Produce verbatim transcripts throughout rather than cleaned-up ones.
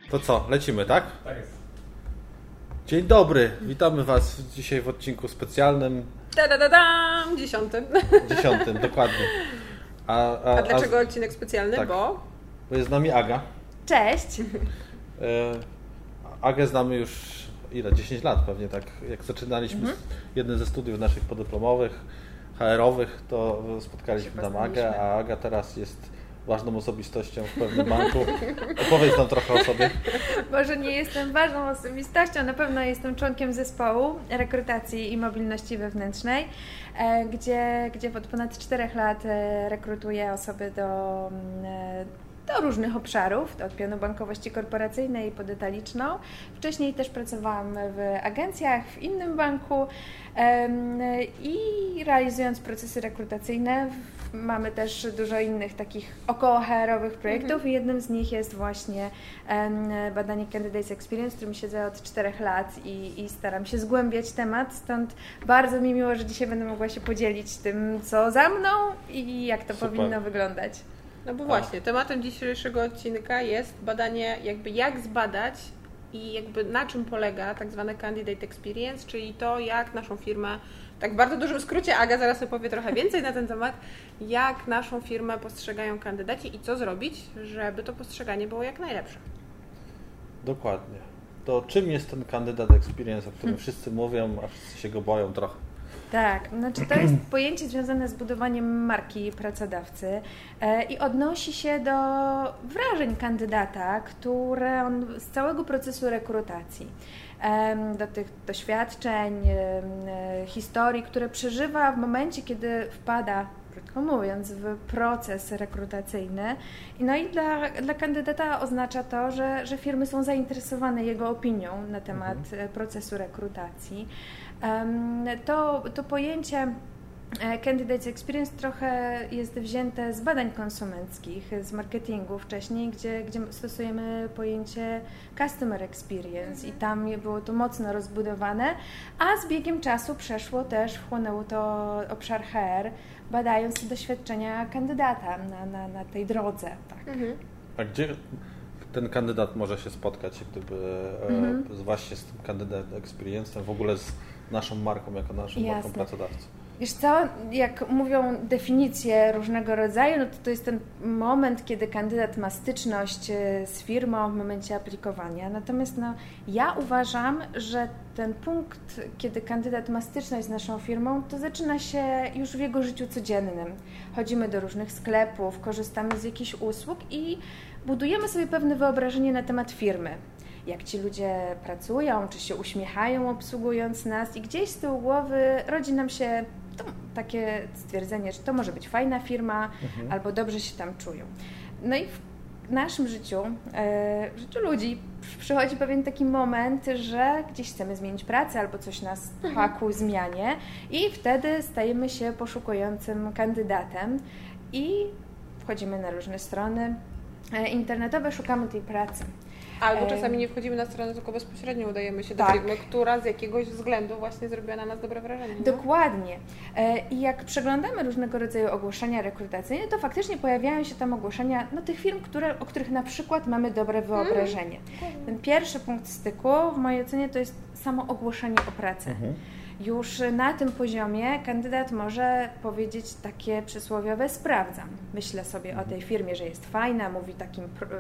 To co, lecimy, tak? Tak jest. Dzień dobry, witamy Was dzisiaj w odcinku specjalnym. Ta-da-da-dam! Dziesiątym. Dziesiątym, dokładnie. A, a, a dlaczego a... odcinek specjalny? Tak, bo... bo jest z nami Aga. Cześć! Agę znamy już ile? dziesięć lat pewnie, tak jak zaczynaliśmy mhm. jednym ze studiów naszych podyplomowych, H R-owych, to spotkaliśmy tam Agę, a Aga teraz jest ważną osobistością w pewnym banku. Opowiedz nam trochę o sobie. Może nie jestem ważną osobistością, na pewno jestem członkiem zespołu rekrutacji i mobilności wewnętrznej, gdzie, gdzie od ponad czterech lat rekrutuję osoby do, do różnych obszarów, od pionu bankowości korporacyjnej po detaliczną. Wcześniej też pracowałam w agencjach, w innym banku i realizując procesy rekrutacyjne mamy też dużo innych takich około H R-owych projektów mhm. i jednym z nich jest właśnie badanie Candidates Experience, w którym siedzę od czterech lat i, i staram się zgłębiać temat, stąd bardzo mi miło, że dzisiaj będę mogła się podzielić tym, co za mną i jak to Super. powinno wyglądać. No bo właśnie, tematem dzisiejszego odcinka jest badanie, jakby jak zbadać i jakby na czym polega tak zwane Candidate Experience, czyli to, jak naszą firmę, tak w bardzo dużym skrócie, Aga zaraz opowie trochę więcej na ten temat, jak naszą firmę postrzegają kandydaci i co zrobić, żeby to postrzeganie było jak najlepsze. Dokładnie. To czym jest ten Candidate Experience, o którym hmm. wszyscy mówią, a wszyscy się go boją trochę? Tak, znaczy to jest pojęcie związane z budowaniem marki pracodawcy i odnosi się do wrażeń kandydata, które on z całego procesu rekrutacji, do tych doświadczeń, historii, które przeżywa w momencie, kiedy wpada, krótko mówiąc, w proces rekrutacyjny. No i dla, dla kandydata oznacza to, że, że firmy są zainteresowane jego opinią na temat mhm. procesu rekrutacji. To, to pojęcie Candidates Experience trochę jest wzięte z badań konsumenckich, z marketingu wcześniej, gdzie, gdzie stosujemy pojęcie Customer Experience i tam było to mocno rozbudowane, a z biegiem czasu przeszło też, wchłonęło to obszar H R, badając doświadczenia kandydata na, na, na tej drodze. Tak. Mhm. A gdzie ten kandydat może się spotkać, gdyby mhm. e, właśnie z tym Candidate Experience, w ogóle z naszą marką, jako naszą Jasne. marką pracodawcy? Wiesz co, jak mówią definicje różnego rodzaju, no to to jest ten moment, kiedy kandydat ma styczność z firmą w momencie aplikowania. Natomiast no, ja uważam, że ten punkt, kiedy kandydat ma styczność z naszą firmą, to zaczyna się już w jego życiu codziennym. Chodzimy do różnych sklepów, korzystamy z jakichś usług i budujemy sobie pewne wyobrażenie na temat firmy. Jak ci ludzie pracują, czy się uśmiechają obsługując nas i gdzieś z tyłu głowy rodzi nam się to, takie stwierdzenie, że to może być fajna firma mhm. albo dobrze się tam czują. No i w naszym życiu, w życiu ludzi przychodzi pewien taki moment, że gdzieś chcemy zmienić pracę albo coś nas pcha ku zmianie i wtedy stajemy się poszukującym kandydatem i wchodzimy na różne strony internetowe, szukamy tej pracy. Albo czasami nie wchodzimy na stronę, tylko bezpośrednio udajemy się do tak. firmy, która z jakiegoś względu właśnie zrobiła na nas dobre wrażenie. Nie? Dokładnie. I jak przeglądamy różnego rodzaju ogłoszenia rekrutacyjne, to faktycznie pojawiają się tam ogłoszenia no, tych firm, które, o których na przykład mamy dobre wyobrażenie. Mm. Ten pierwszy punkt styku w mojej ocenie to jest samo ogłoszenie o pracę. Mhm. Już na tym poziomie kandydat może powiedzieć takie przysłowiowe sprawdzam. Myślę sobie mhm. o tej firmie, że jest fajna, mówi takim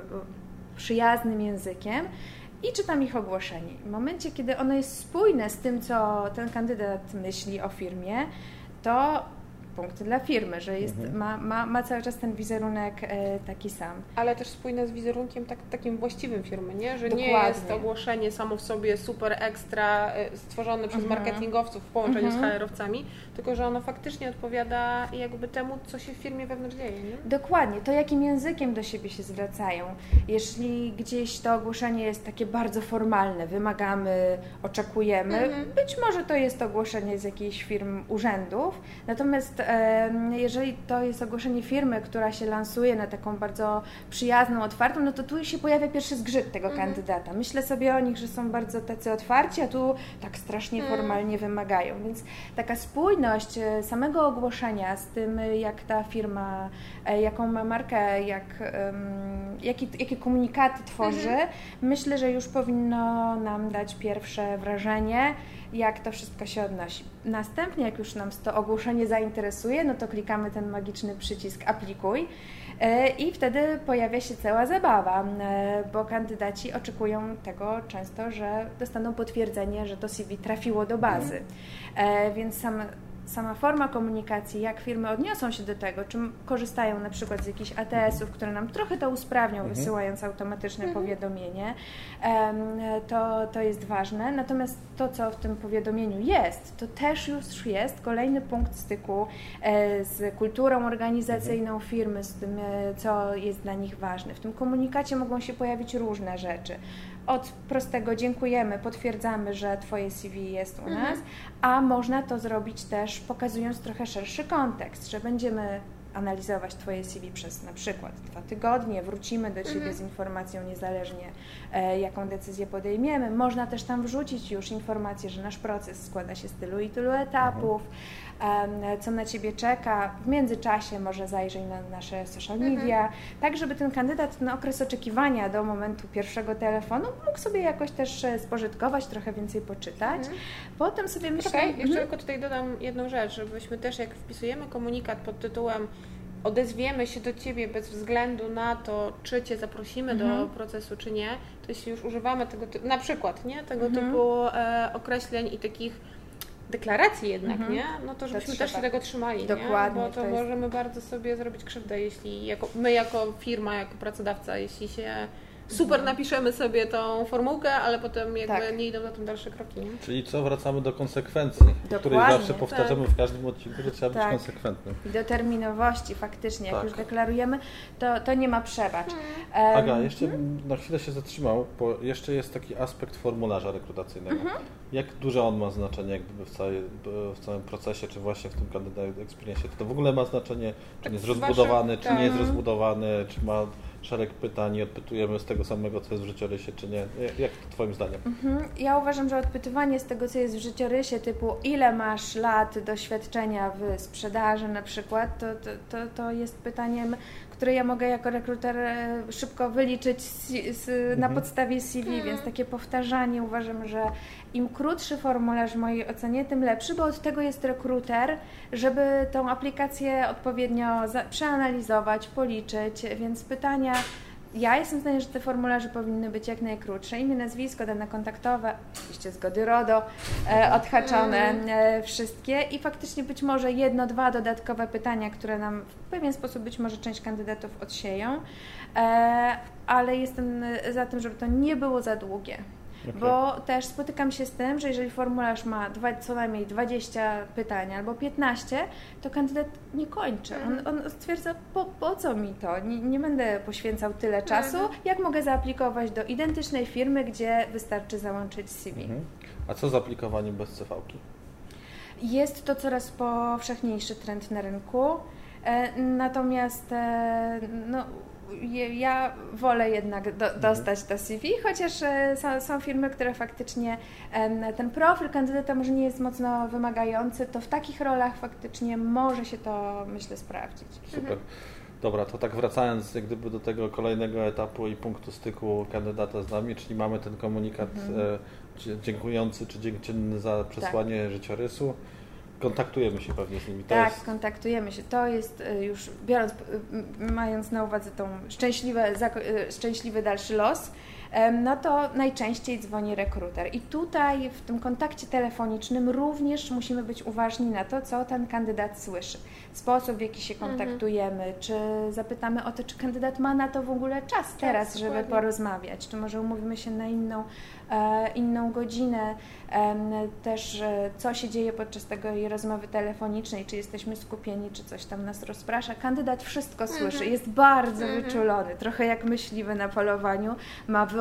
przyjaznym językiem i czytam ich ogłoszenie. W momencie, kiedy ono jest spójne z tym, co ten kandydat myśli o firmie, to punkty dla firmy, że jest, mhm. ma, ma, ma cały czas ten wizerunek e, taki sam. Ale też spójne z wizerunkiem tak, takim właściwym firmy, nie? Że Dokładnie. nie jest ogłoszenie samo w sobie super ekstra e, stworzone przez mhm. marketingowców w połączeniu mhm. z H R-owcami, tylko że ono faktycznie odpowiada jakby temu, co się w firmie wewnątrz dzieje, nie? Dokładnie. To jakim językiem do siebie się zwracają. Jeśli gdzieś to ogłoszenie jest takie bardzo formalne, wymagamy, oczekujemy, mhm. być może to jest ogłoszenie z jakichś firm, urzędów, natomiast jeżeli to jest ogłoszenie firmy, która się lansuje na taką bardzo przyjazną, otwartą, no to tu się pojawia pierwszy zgrzyt tego mhm. kandydata. Myślę sobie o nich, że są bardzo tacy otwarci, a tu tak strasznie mhm. formalnie wymagają. Więc taka spójność samego ogłoszenia z tym, jak ta firma, jaką ma markę, jak, jaki, jakie komunikaty tworzy, mhm. myślę, że już powinno nam dać pierwsze wrażenie, jak to wszystko się odnosi. Następnie, jak już nam to ogłoszenie zainteresuje, no to klikamy ten magiczny przycisk aplikuj i wtedy pojawia się cała zabawa, bo kandydaci oczekują tego często, że dostaną potwierdzenie, że to C V trafiło do bazy. Więc sam Sama forma komunikacji, jak firmy odniosą się do tego, czy korzystają na przykład z jakichś A T S-ów, które nam trochę to usprawnią, mhm. wysyłając automatyczne mhm. powiadomienie, to, to jest ważne. Natomiast to, co w tym powiadomieniu jest, to też już jest kolejny punkt styku z kulturą organizacyjną firmy, z tym, co jest dla nich ważne. W tym komunikacie mogą się pojawić różne rzeczy. Od prostego dziękujemy, potwierdzamy, że Twoje C V jest u nas, mhm. a można to zrobić też pokazując trochę szerszy kontekst, że będziemy analizować Twoje C V przez na przykład dwa tygodnie, wrócimy do Ciebie mhm. z informacją niezależnie, e, jaką decyzję podejmiemy. Można też tam wrzucić już informację, że nasz proces składa się z tylu i tylu etapów, mhm. e, co na Ciebie czeka. W międzyczasie może zajrzyj na nasze social media, mhm. tak żeby ten kandydat na okres oczekiwania do momentu pierwszego telefonu mógł sobie jakoś też spożytkować, trochę więcej poczytać. Mhm. Potem sobie myślę... Czekaj, jeszcze mhm. tylko tutaj dodam jedną rzecz, żebyśmy też jak wpisujemy komunikat pod tytułem odezwiemy się do Ciebie bez względu na to, czy Cię zaprosimy mhm. do procesu, czy nie, to jeśli już używamy tego typu, na przykład, nie, tego mhm. typu e, określeń i takich deklaracji jednak, mhm. nie, no to żebyśmy to też się tego trzymali, dokładnie, nie? Bo to, to możemy jest... bardzo sobie zrobić krzywdę, jeśli jako, my jako firma, jako pracodawca, jeśli się super napiszemy sobie tą formułkę, ale potem jakby tak. nie idą za tym dalsze kroki. Nie? Czyli co, wracamy do konsekwencji, Dokładnie, której zawsze powtarzamy tak. w każdym odcinku, że trzeba tak. być konsekwentnym. I do terminowości faktycznie, jak tak. już deklarujemy, to, to nie ma przebacz. Hmm. Aga, jeszcze hmm? na chwilę się zatrzymał, bo jeszcze jest taki aspekt formularza rekrutacyjnego. Hmm. Jak duże on ma znaczenie jak gdyby w, całej, w całym procesie, czy właśnie w tym candidate experience? Czy to w ogóle ma znaczenie, czy tak jest rozbudowany, waszym, czy tak. nie jest rozbudowany, czy ma szereg pytań i odpytujemy z tego samego, co jest w życiorysie, czy nie? Jak to Twoim zdaniem? Mhm. Ja uważam, że odpytywanie z tego, co jest w życiorysie, typu ile masz lat doświadczenia w sprzedaży na przykład, to, to, to, to jest pytaniem, które ja mogę jako rekruter szybko wyliczyć z, z, mhm. na podstawie C V, mhm. więc takie powtarzanie uważam, że im krótszy formularz w mojej ocenie, tym lepszy, bo od tego jest rekruter, żeby tą aplikację odpowiednio za, przeanalizować, policzyć, więc pytania, ja jestem zdania, że te formularze powinny być jak najkrótsze, imię, nazwisko, dane kontaktowe, oczywiście zgody RODO, e, odhaczone e, wszystkie i faktycznie być może jedno, dwa dodatkowe pytania, które nam w pewien sposób być może część kandydatów odsieją, e, ale jestem za tym, żeby to nie było za długie. Okay. Bo też spotykam się z tym, że jeżeli formularz ma dwa, co najmniej dwadzieścia pytań albo piętnaście, to kandydat nie kończy. On, on stwierdza, po, po co mi to? Nie, nie będę poświęcał tyle czasu, jak mogę zaaplikować do identycznej firmy, gdzie wystarczy załączyć C V. Mhm. A co z aplikowaniem bez C V-ki? Jest to coraz powszechniejszy trend na rynku, e, natomiast e, no, ja wolę jednak do, dostać to C V, chociaż są, są firmy, które faktycznie ten profil kandydata może nie jest mocno wymagający, to w takich rolach faktycznie może się to, myślę, sprawdzić. Super. Mhm. Dobra, to tak wracając jak gdyby do tego kolejnego etapu i punktu styku kandydata z nami, czyli mamy ten komunikat mhm. dziękujący czy dziękczynny za przesłanie tak. życiorysu. Kontaktujemy się pewnie z nimi. To tak, jest... kontaktujemy się. To jest już, biorąc, mając na uwadze tą szczęśliwe, szczęśliwy dalszy los, no to najczęściej dzwoni rekruter. I tutaj w tym kontakcie telefonicznym również musimy być uważni na to, co ten kandydat słyszy. Sposób, w jaki się kontaktujemy, mhm. czy zapytamy o to, czy kandydat ma na to w ogóle czas teraz, czas, żeby dokładnie. porozmawiać, czy może umówimy się na inną, e, inną godzinę, e, też e, co się dzieje podczas tej rozmowy telefonicznej, czy jesteśmy skupieni, czy coś tam nas rozprasza. Kandydat wszystko słyszy, mhm. jest bardzo mhm. wyczulony, trochę jak myśliwy na polowaniu, ma wyobraźnię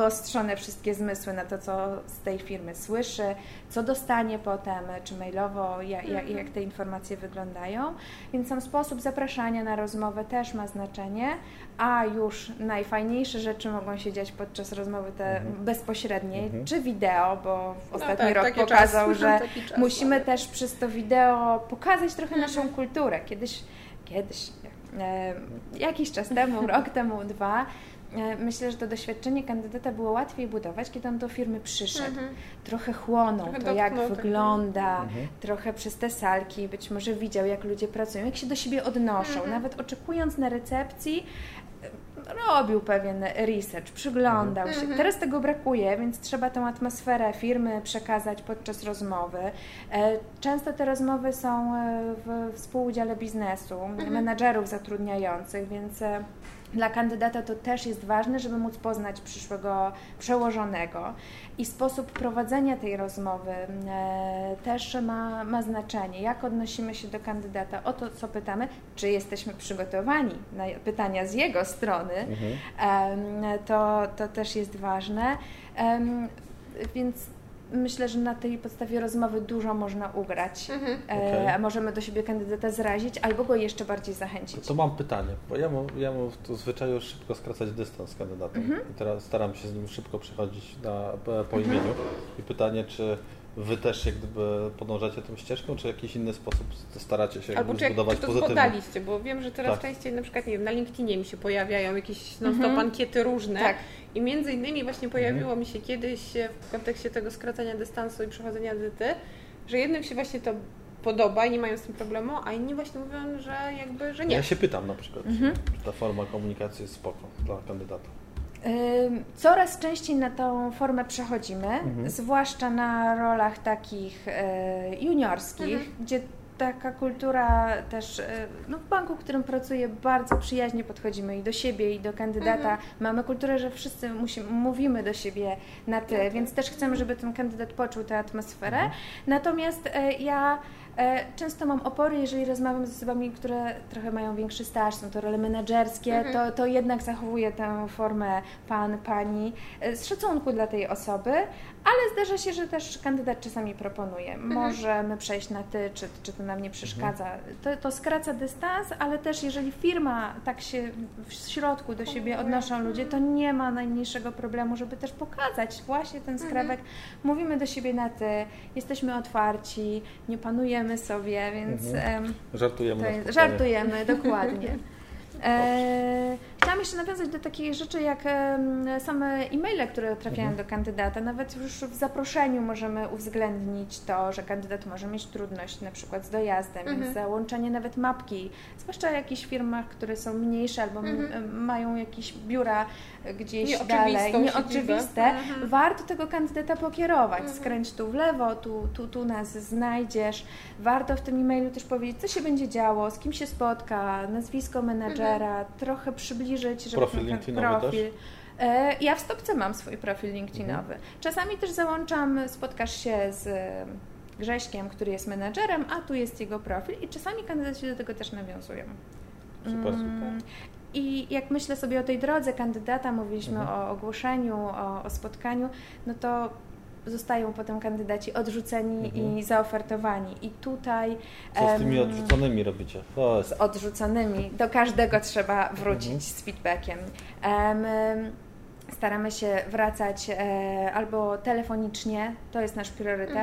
wyostrzone wszystkie zmysły na to, co z tej firmy słyszy, co dostanie potem, czy mailowo, jak, jak, jak te informacje wyglądają. Więc sam sposób zapraszania na rozmowę też ma znaczenie, a już najfajniejsze rzeczy mogą się dziać podczas rozmowy te mhm. bezpośredniej, mhm. czy wideo, bo ostatni no tak, rok pokazał, czas, że musimy tak. też przez to wideo pokazać trochę mhm. naszą kulturę. Kiedyś, kiedyś, e, jakiś czas temu, rok temu, dwa, myślę, że to doświadczenie kandydata było łatwiej budować, kiedy on do firmy przyszedł. Mhm. Trochę chłonął trochę to, jak wygląda, mhm. trochę przez te salki, być może widział, jak ludzie pracują, jak się do siebie odnoszą. Mhm. Nawet oczekując na recepcji, robił pewien research, przyglądał mhm. się. Teraz tego brakuje, więc trzeba tę atmosferę firmy przekazać podczas rozmowy. Często te rozmowy są w współudziale biznesu, mhm. menadżerów zatrudniających, więc dla kandydata to też jest ważne, żeby móc poznać przyszłego przełożonego i sposób prowadzenia tej rozmowy e, też ma, ma znaczenie. Jak odnosimy się do kandydata, o to, co pytamy, czy jesteśmy przygotowani na pytania z jego strony, mhm. e, to, to też jest ważne. E, więc myślę, że na tej podstawie rozmowy dużo można ugrać. Mhm. E, okay. Możemy do siebie kandydata zrazić albo go jeszcze bardziej zachęcić. To, to mam pytanie, bo ja mam, ja mam w zwyczaju szybko skracać dystans z kandydatem mhm. i teraz staram się z nim szybko przychodzić na, po imieniu mhm. i pytanie, czy Wy też jak gdyby podążacie tą ścieżką, czy w jakiś inny sposób staracie się Albo czy jak, zbudować czy to pozytywnie? podaliście, bo wiem, że teraz tak. częściej na przykład, nie wiem, na LinkedInie mi się pojawiają jakieś non-stop mhm. ankiety różne tak. i między innymi właśnie pojawiło mhm. mi się kiedyś w kontekście tego skracania dystansu i przechodzenia edyty, że jednym się właśnie to podoba i nie mają z tym problemu, a inni właśnie mówią, że jakby, że nie. Ja się pytam na przykład, mhm. czy ta forma komunikacji jest spoko dla kandydata. Coraz częściej na tą formę przechodzimy, mhm. zwłaszcza na rolach takich juniorskich, mhm. gdzie taka kultura też, no w banku, w którym pracuję, bardzo przyjaźnie podchodzimy i do siebie, i do kandydata. Mhm. Mamy kulturę, że wszyscy musimy, mówimy do siebie na ty, tak. więc też chcemy, żeby ten kandydat poczuł tę atmosferę. Mhm. Natomiast ja często mam opory, jeżeli rozmawiam z osobami, które trochę mają większy staż, są to role menedżerskie, mhm. to, to jednak zachowuję tę formę pan, pani z szacunku dla tej osoby, ale zdarza się, że też kandydat czasami proponuje. Mhm. Możemy przejść na ty, czy, czy to nam nie przeszkadza. Mhm. To, to skraca dystans, ale też jeżeli firma tak się w środku do siebie odnoszą ludzie, to nie ma najmniejszego problemu, żeby też pokazać właśnie ten skrawek. Mhm. Mówimy do siebie na ty, jesteśmy otwarci, nie panujemy sobie, więc... Mhm. Żartujemy. To jest, żartujemy, dokładnie. E, chciałam jeszcze nawiązać do takich rzeczy jak e, same e-maile, które trafiają mhm. do kandydata. Nawet już w zaproszeniu możemy uwzględnić to, że kandydat może mieć trudność na przykład z dojazdem, mhm. więc załączenie nawet mapki, zwłaszcza w jakichś firmach, które są mniejsze albo mhm. mają jakieś biura gdzieś dalej, nieoczywiste, mhm. warto tego kandydata pokierować. Mhm. Skręć tu w lewo, tu, tu, tu nas znajdziesz. Warto w tym e-mailu też powiedzieć, co się będzie działo, z kim się spotka, nazwisko menadżera, mhm. trochę przybliżyć, żeby profil LinkedInowy profil. Też? Ja w stopce mam swój profil LinkedInowy. Mhm. Czasami też załączam, spotkasz się z Grześkiem, który jest menadżerem, a tu jest jego profil i czasami kandydaci do tego też nawiązują. Super, super. I jak myślę sobie o tej drodze kandydata, mówiliśmy mhm. o ogłoszeniu, o, o spotkaniu, no to zostają potem kandydaci odrzuceni mhm. i zaofertowani. I tutaj... Co z tymi odrzuconymi robicie? O. Z odrzuconymi. Do każdego trzeba wrócić mhm. z feedbackiem. Um, staramy się wracać e, albo telefonicznie, to jest nasz priorytet,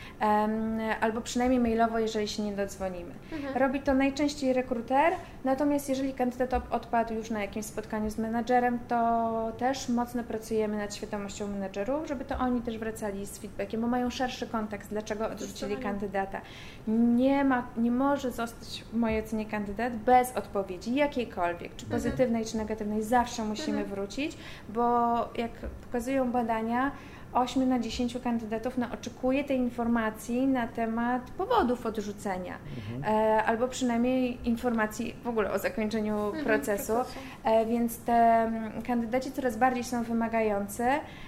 mhm. e, albo przynajmniej mailowo, jeżeli się nie dodzwonimy. Mhm. Robi to najczęściej rekruter, natomiast jeżeli kandydat odpadł już na jakimś spotkaniu z menadżerem, to też mocno pracujemy nad świadomością menadżerów, żeby to oni też wracali z feedbackiem, bo mają szerszy kontekst, dlaczego odrzucili kandydata. Nie ma, nie może zostać w mojej ocenie kandydat bez odpowiedzi jakiejkolwiek, czy pozytywnej, mhm. czy negatywnej, zawsze musimy mhm. wrócić, bo jak pokazują badania, osiem na dziesięć kandydatów no, oczekuje tej informacji na temat powodów odrzucenia, mhm. e, albo przynajmniej informacji w ogóle o zakończeniu mhm, procesu, procesu. E, więc te kandydaci coraz bardziej są wymagający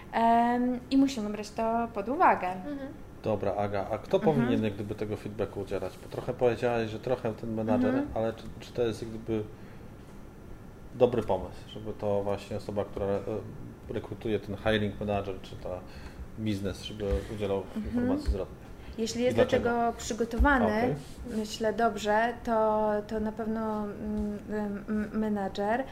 e, i musimy brać to pod uwagę. Mhm. Dobra, Aga, a kto mhm. powinien jak gdyby tego feedbacku udzielać? Bo trochę powiedziałaś, że trochę ten menadżer, mhm. ale czy, czy to jest jak gdyby dobry pomysł, żeby to właśnie osoba, która rekrutuje ten hiring manager, czy ta biznes, żeby udzielał mhm. informacji zwrotnych. Jeśli jest do tego przygotowany, okay. myślę dobrze, to, to na pewno menadżer.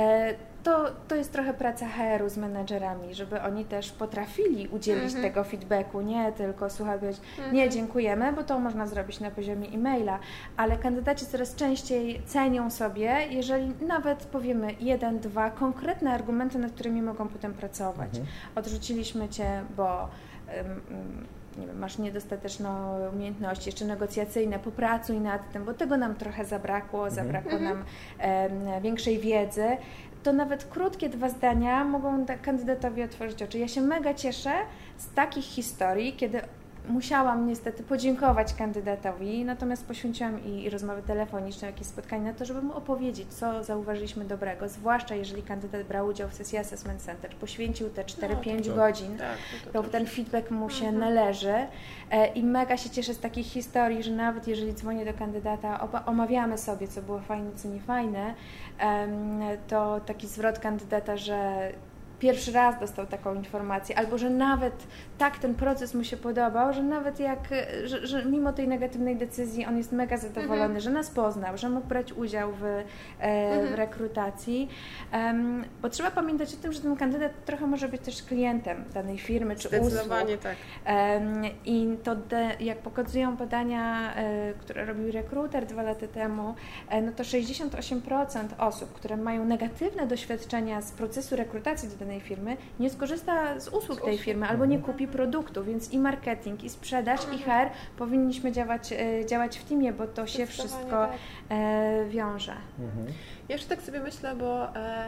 To, to jest trochę praca H R u z menadżerami, żeby oni też potrafili udzielić mm-hmm. tego feedbacku, nie tylko słuchaj, powiedzieć, mm-hmm. nie dziękujemy, bo to można zrobić na poziomie e-maila, ale kandydaci coraz częściej cenią sobie, jeżeli nawet powiemy jeden, dwa konkretne argumenty, nad którymi mogą potem pracować. Mm-hmm. Odrzuciliśmy Cię, bo um, nie wiem, masz niedostateczną umiejętności, jeszcze negocjacyjne, popracuj nad tym, bo tego nam trochę zabrakło, mm-hmm. zabrakło mm-hmm. nam um, większej wiedzy. To nawet krótkie dwa zdania mogą kandydatowi otworzyć oczy. Ja się mega cieszę z takich historii, kiedy musiałam niestety podziękować kandydatowi, natomiast poświęciłam i, i rozmowy telefoniczne, jakieś spotkanie na to, żeby mu opowiedzieć, co zauważyliśmy dobrego, zwłaszcza jeżeli kandydat brał udział w sesji Assessment Center, poświęcił te cztery pięć no, godzin, tak, to, to, to ten feedback mu się mhm. należy e, i mega się cieszę z takich historii, że nawet jeżeli dzwonię do kandydata, oba, omawiamy sobie, co było fajne, co nie fajne, e, to taki zwrot kandydata, że pierwszy raz dostał taką informację, albo że nawet tak ten proces mu się podobał, że nawet jak, że, że mimo tej negatywnej decyzji on jest mega zadowolony, mhm. że nas poznał, że mógł brać udział w, e, mhm. w rekrutacji, um, bo trzeba pamiętać o tym, że ten kandydat trochę może być też klientem danej firmy czy usług. Zdecydowanie tak. Um, I to, de, jak pokazują badania, e, które robił rekruter dwa lata temu, e, no to sześćdziesiąt osiem procent osób, które mają negatywne doświadczenia z procesu rekrutacji do danej firmy, nie skorzysta z usług z tej usług. firmy albo nie kupi produktu, więc i marketing, i sprzedaż, i H R powinniśmy działać, działać w teamie, bo to się wszystko tak. wiąże. Mhm. Ja jeszcze tak sobie myślę, bo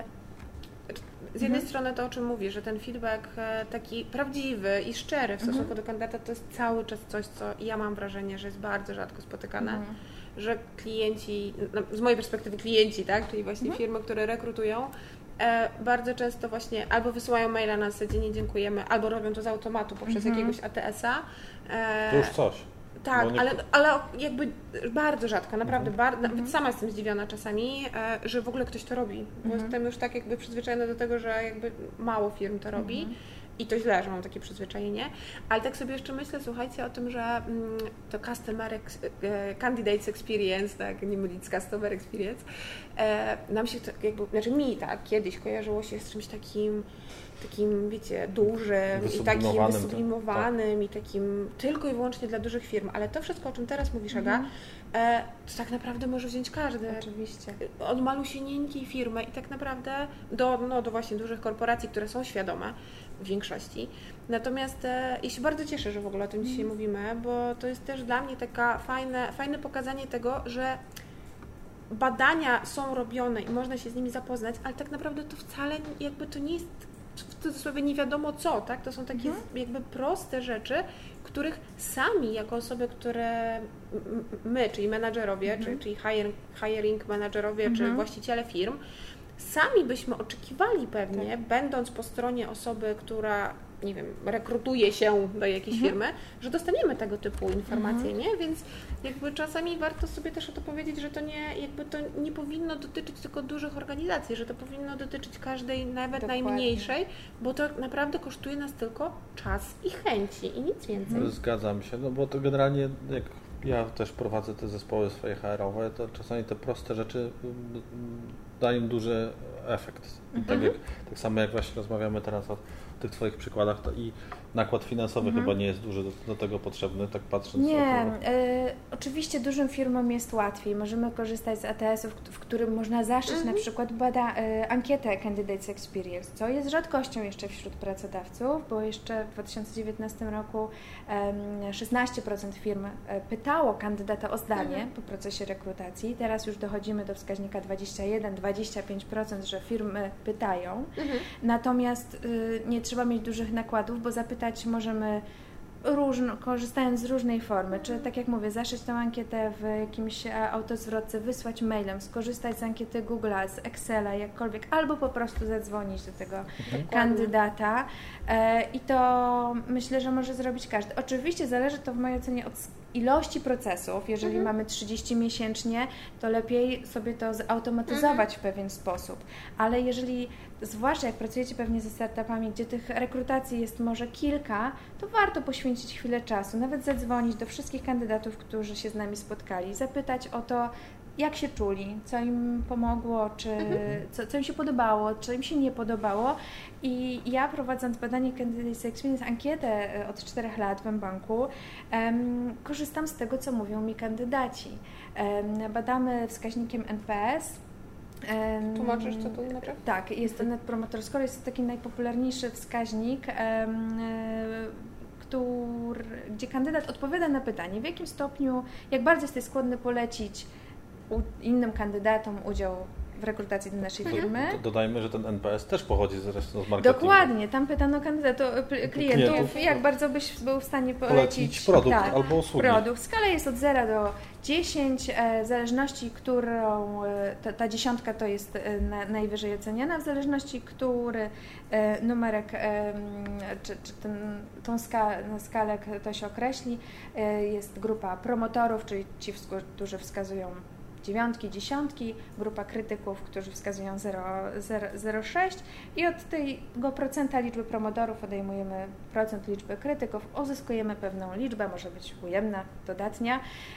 z jednej mhm. strony to, o czym mówisz, że ten feedback taki prawdziwy i szczery w stosunku mhm. do kandydata to jest cały czas coś, co ja mam wrażenie, że jest bardzo rzadko spotykane, mhm. że klienci, z mojej perspektywy klienci, tak, czyli właśnie mhm. firmy, które rekrutują, E, bardzo często właśnie albo wysyłają maila na zasadzie nie dziękujemy, albo robią to z automatu poprzez mm-hmm. jakiegoś A T S-a. E, to już coś. Tak, ale, ale jakby bardzo rzadko, naprawdę, mm-hmm. bar, nawet sama jestem zdziwiona czasami, e, że w ogóle ktoś to robi, bo mm-hmm. jestem już tak jakby przyzwyczajona do tego, że jakby mało firm to robi. Mm-hmm. I to źle, że mam takie przyzwyczajenie, ale tak sobie jeszcze myślę, słuchajcie, o tym, że mm, to customer ex, e, candidates experience, tak, nie mylić z customer experience, e, nam się to jakby, znaczy mi tak, kiedyś kojarzyło się z czymś takim, takim, wiecie, dużym i takim wysublimowanym tak. i takim tylko i wyłącznie dla dużych firm, ale to wszystko, o czym teraz mówisz, Aga, mm. e, to tak naprawdę może wziąć każdy. Oczywiście. Od malusieńkiej firmy i tak naprawdę do, no, do właśnie dużych korporacji, które są świadome w większości. Natomiast e, ja się bardzo cieszę, że w ogóle o tym mm. dzisiaj mówimy, bo to jest też dla mnie taka fajne, fajne pokazanie tego, że badania są robione i można się z nimi zapoznać, ale tak naprawdę to wcale jakby to nie jest w cudzysłowie nie wiadomo co, tak? To są takie mhm. jakby proste rzeczy, których sami jako osoby, które my, czyli menadżerowie, mhm. czyli, czyli hiring menadżerowie, mhm. czy właściciele firm, sami byśmy oczekiwali pewnie, tak. będąc po stronie osoby, która, nie wiem, rekrutuje się do jakiejś mhm. firmy, że dostaniemy tego typu informacje, mhm. nie? Więc jakby czasami warto sobie też o to powiedzieć, że to nie, jakby to nie powinno dotyczyć tylko dużych organizacji, że to powinno dotyczyć każdej, nawet Dokładnie. najmniejszej, bo to naprawdę kosztuje nas tylko czas i chęci i nic więcej. Mhm. Zgadzam się, no bo to generalnie jak ja też prowadzę te zespoły swoje H R owe, to czasami te proste rzeczy dają duży efekt. I mhm. tak, jak, tak samo jak właśnie rozmawiamy teraz o tych Twoich przykładach, to i nakład finansowy mhm. chyba nie jest duży do, do tego potrzebny, tak patrząc nie, na to. Y, oczywiście dużym firmom jest łatwiej. Możemy korzystać z A T S-ów, w którym można zaszyć mhm. na przykład bada, y, ankietę Candidates Experience, co jest rzadkością jeszcze wśród pracodawców, bo jeszcze w dwa tysiące dziewiętnastym roku y, szesnaście procent firm y, pytało kandydata o zdanie mhm. po procesie rekrutacji. Teraz już dochodzimy do wskaźnika dwadzieścia jeden do dwudziestu pięciu procent, że firmy pytają. Mhm. Natomiast y, nie trzeba mieć dużych nakładów, bo zapytać możemy różno, korzystając z różnej formy, czy tak jak mówię, zaszyć tę ankietę w jakimś autozwrotce, wysłać mailem, skorzystać z ankiety Google'a, z Excela, jakkolwiek, albo po prostu zadzwonić do tego Dokładnie. kandydata e, i to myślę, że może zrobić każdy. Oczywiście zależy to w mojej ocenie od ilości procesów, jeżeli mhm. mamy trzydzieści miesięcznie, to lepiej sobie to zautomatyzować mhm. w pewien sposób. Ale jeżeli, zwłaszcza jak pracujecie pewnie ze startupami, gdzie tych rekrutacji jest może kilka, to warto poświęcić chwilę czasu, nawet zadzwonić do wszystkich kandydatów, którzy się z nami spotkali, zapytać o to, jak się czuli, co im pomogło, czy mhm. co, co im się podobało, co im się nie podobało. I ja, prowadząc badanie Candidate Experience, ankietę od czterech lat w mBanku, um, korzystam z tego, co mówią mi kandydaci. Um, badamy wskaźnikiem N P S. Um, Tłumaczysz, co to znaczy? Tak, jest to Net Promoter Score, jest to taki najpopularniejszy wskaźnik, um, który, gdzie kandydat odpowiada na pytanie, w jakim stopniu, jak bardzo jesteś skłonny polecić innym kandydatom udział w rekrutacji do naszej firmy. Do, dodajmy, że ten N P S też pochodzi zresztą z marketingu. Dokładnie, tam pytano kandydatów, klientów, klientów, jak bardzo byś był w stanie polecić, polecić produkt tak, albo usługi. Produkt. Skala jest od zera do dziesięciu, w zależności którą, ta, ta dziesiątka to jest na, najwyżej oceniana, w zależności który numerek, czy, czy ten, tą skalę, skalę to się określi, jest grupa promotorów, czyli ci, którzy wskazują dziewiątki, dziesiątki, grupa krytyków, którzy wskazują zero przecinek sześć i od tego procenta liczby promotorów odejmujemy procent liczby krytyków, uzyskujemy pewną liczbę, może być ujemna, dodatnia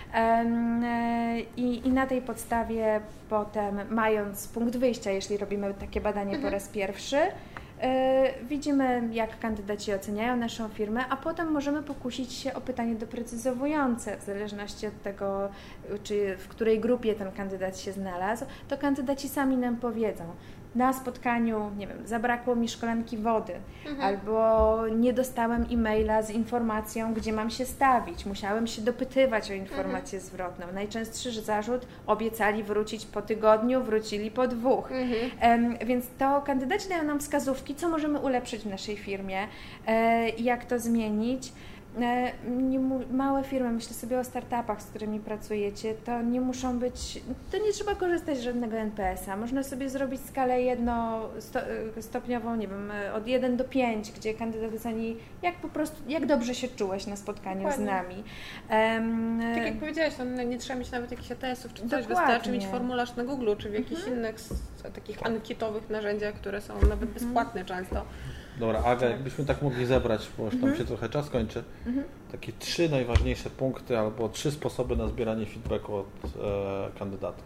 i, i na tej podstawie potem, mając punkt wyjścia, jeśli robimy takie badanie mhm. po raz pierwszy, widzimy, jak kandydaci oceniają naszą firmę, a potem możemy pokusić się o pytanie doprecyzowujące, w zależności od tego, czy w której grupie ten kandydat się znalazł, to kandydaci sami nam powiedzą. Na spotkaniu, nie wiem, zabrakło mi szklanki wody, mhm. albo nie dostałem e-maila z informacją, gdzie mam się stawić, musiałem się dopytywać o informację mhm. zwrotną. Najczęstszy zarzut: obiecali wrócić po tygodniu, wrócili po dwóch. Mhm. Um, więc to kandydaci dają nam wskazówki, co możemy ulepszyć w naszej firmie, e, jak to zmienić. Nie, małe firmy, myślę sobie o startupach, z którymi pracujecie, to nie muszą być, to nie trzeba korzystać z żadnego N P S a. Można sobie zrobić skalę jednostopniową, nie wiem, od jeden do pięciu, gdzie kandydat oceni, jak po prostu, jak dobrze się czułeś na spotkaniu Dokładnie. z nami. Um, tak jak powiedziałaś, to nie trzeba mieć nawet jakichś A T S ów, czy coś, Dokładnie. wystarczy mieć formularz na Google, czy w jakichś mhm. innych takich ankietowych narzędziach, które są nawet bezpłatne mhm. często. Dobra, Aga, jakbyśmy tak mogli zebrać, bo już tam mhm. się trochę czas kończy, mhm. takie trzy najważniejsze punkty albo trzy sposoby na zbieranie feedbacku od e, kandydatów.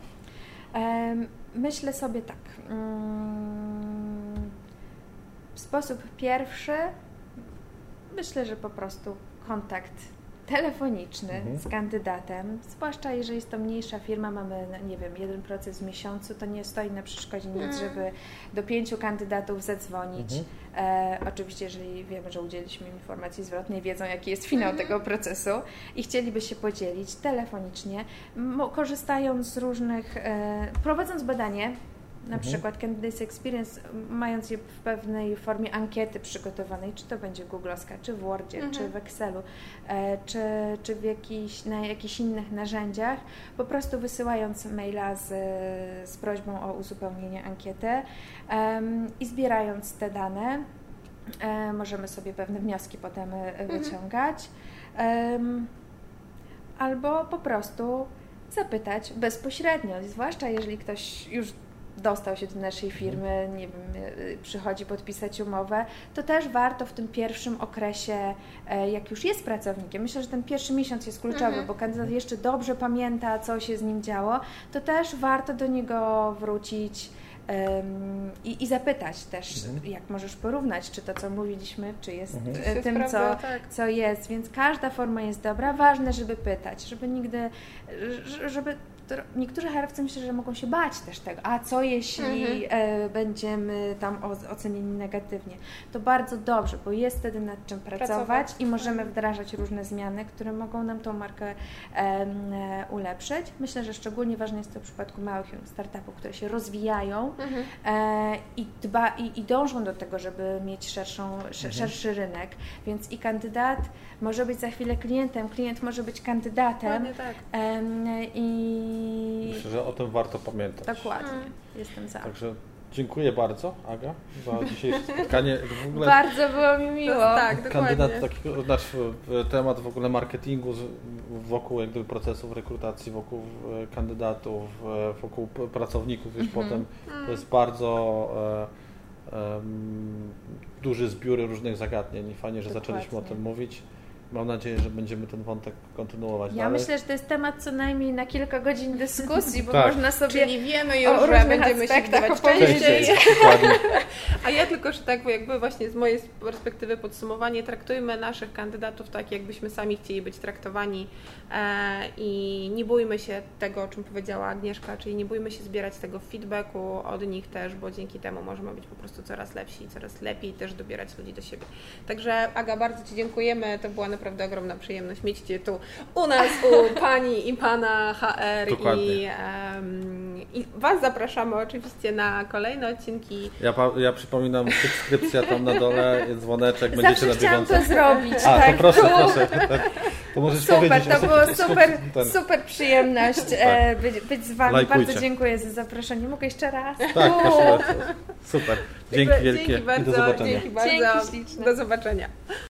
Myślę sobie tak. Sposób pierwszy, myślę, że po prostu kontakt telefoniczny mhm. z kandydatem, zwłaszcza jeżeli jest to mniejsza firma, mamy, nie wiem, jeden proces w miesiącu, to nie stoi na przeszkodzie nic, mhm. żeby do pięciu kandydatów zadzwonić. Mhm. E, oczywiście, jeżeli wiemy, że udzieliliśmy informacji zwrotnej, wiedzą, jaki jest finał mhm. tego procesu i chcieliby się podzielić telefonicznie, mo, korzystając z różnych, e, prowadząc badanie, na mhm. przykład Candidate Experience, mając je w pewnej formie ankiety przygotowanej, czy to będzie googlowska, czy w Wordzie, mhm. czy w Excelu, e, czy, czy w jakichś, na jakichś innych narzędziach, po prostu wysyłając maila z, z prośbą o uzupełnienie ankiety um, i zbierając te dane, e, możemy sobie pewne wnioski potem mhm. wyciągać. Um, albo po prostu zapytać bezpośrednio, zwłaszcza jeżeli ktoś już dostał się do naszej firmy, nie wiem, przychodzi podpisać umowę, to też warto w tym pierwszym okresie, jak już jest pracownikiem, myślę, że ten pierwszy miesiąc jest kluczowy, mhm. bo kandydat jeszcze dobrze pamięta, co się z nim działo, to też warto do niego wrócić um, i, i zapytać też, mhm. jak możesz porównać, czy to, co mówiliśmy, czy jest mhm. tym, co, tak. co jest, więc każda forma jest dobra, ważne, żeby pytać, żeby nigdy, żeby niektórzy H R-owcy myślę, że mogą się bać też tego, a co jeśli mhm. e, będziemy tam ocenieni negatywnie. To bardzo dobrze, bo jest wtedy nad czym pracować, pracować. i możemy wdrażać różne zmiany, które mogą nam tą markę e, e, ulepszyć. Myślę, że szczególnie ważne jest to w przypadku małych startupów, które się rozwijają mhm. e, i, dba, i, i dążą do tego, żeby mieć szerszą, mhm. szerszy rynek, więc i kandydat może być za chwilę klientem, klient może być kandydatem tak. e, i Myślę, że o tym warto pamiętać. Dokładnie, hmm. jestem za. Także Dziękuję bardzo, Aga, za dzisiejsze spotkanie. W ogóle bardzo było mi miło. Tak, kandydat takiego, znaczy temat w ogóle marketingu wokół jakby procesów rekrutacji, wokół kandydatów, wokół pracowników już mm-hmm. potem, to jest bardzo um, duży zbiór różnych zagadnień i fajnie, że Dokładnie. zaczęliśmy o tym mówić. Mam nadzieję, że będziemy ten wątek kontynuować Ja dalej. myślę, że to jest temat co najmniej na kilka godzin dyskusji, bo tak. można sobie Czyli wiemy już, że będziemy się widywać częściej. A ja tylko, że tak jakby właśnie z mojej perspektywy podsumowanie, traktujmy naszych kandydatów tak, jakbyśmy sami chcieli być traktowani e, i nie bójmy się tego, o czym powiedziała Agnieszka, czyli nie bójmy się zbierać tego feedbacku od nich też, bo dzięki temu możemy być po prostu coraz lepsi i coraz lepiej też dobierać ludzi do siebie. Także Aga, bardzo Ci dziękujemy, to była naprawdę ogromna przyjemność mieć Cię tu u nas, u Pani i Pana H R i, um, i Was zapraszamy oczywiście na kolejne odcinki. Ja, ja przypominam, subskrypcja tam na dole, jest dzwoneczek, Zawsze będziecie na chciałam bieżąco. to zrobić. A, tak, to proszę, tu. proszę. To możesz super, powiedzieć. to było super, ten. super przyjemność e, być, być z Wami. Lajkujcie. Bardzo dziękuję za zaproszenie. Mogę jeszcze raz? Tak, proszę bardzo. Super. Dzięki wielkie Dzięki bardzo, i do zobaczenia. Dzięki bardzo. Dzięki śliczne. Do zobaczenia.